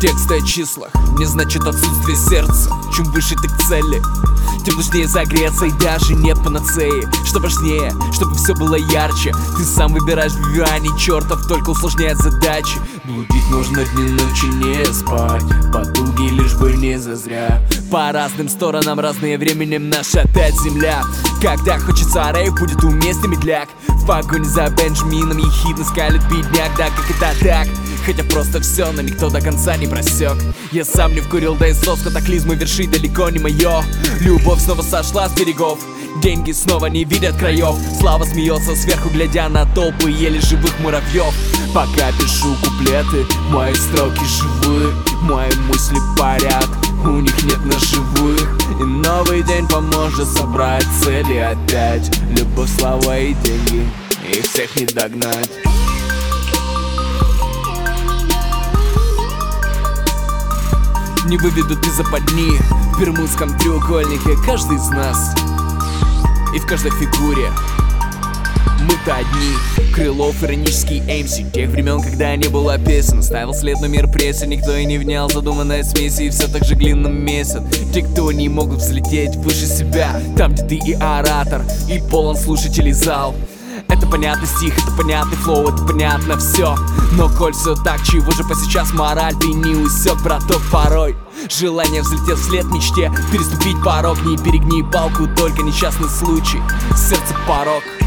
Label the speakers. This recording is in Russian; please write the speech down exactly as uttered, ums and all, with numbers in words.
Speaker 1: Тексты о числах не значит отсутствие сердца. Чем выше ты к цели, тем нужнее загреться. И даже нет панацеи, что важнее, чтобы все было ярче. Ты сам выбираешь вивиани, чертов только усложняет задачи. Блудить нужно дни ночи, не спать, потуги лишь бы не зазря. По разным сторонам разные временем наша опять земля. Когда хочется рейв, будет уместный медляк. В погоне за Бенджамином ехидно скалит бедняк. Да как это так? Хотя просто все, но никто до конца не просек. Я сам не вкурил, да и сос катаклизмы вершить далеко не мое. Любовь снова сошла с берегов, деньги снова не видят краев. Слава смеется сверху, глядя на толпы еле живых муравьев. Пока пишу куплеты, мои строки живы, мои мысли парят, у них нет ножевых. И новый день поможет собрать цели опять. Любовь, слава и деньги, их всех не догнать. Не выведут из западни в бермудском треугольнике каждый из нас. И в каждой фигуре мы-то одни. Крылов, иронический эм си тех времен, когда не было песен. Ставил след, но мир прессе, никто и не внял. Задуманная смесь и все так же глинным месяц. Те, кто не могут взлететь выше себя, там, где ты и оратор, и полон слушателей зал. Это понятный стих, это понятный флоу, это понятно все. Но коль все так, чего же по сейчас мораль? Ты не усек, браток, порой желание взлететь вслед мечте, переступить порог. Не перегни палку, только несчастный случай, сердце порог.